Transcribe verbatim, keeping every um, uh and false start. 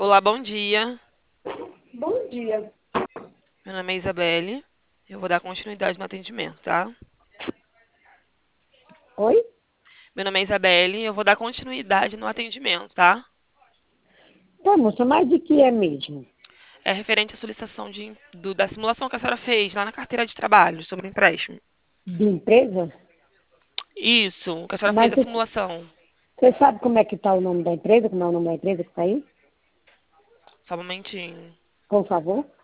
Olá, bom dia. Bom dia. Meu nome é Isabelle. Eu vou dar continuidade no atendimento, tá? Oi? Meu nome é Isabelle. Eu vou dar continuidade no atendimento, tá? Tá, moça, mas de que é mesmo? É referente à solicitação de, do- da simulação que a senhora fez lá na carteira de trabalho sobre o empréstimo. De empresa? Isso, que a senhora fez Mas a você simulação. você sabe como é que está o nome da empresa? Como é o nome da empresa que está aí? Só um momentinho. Por favor.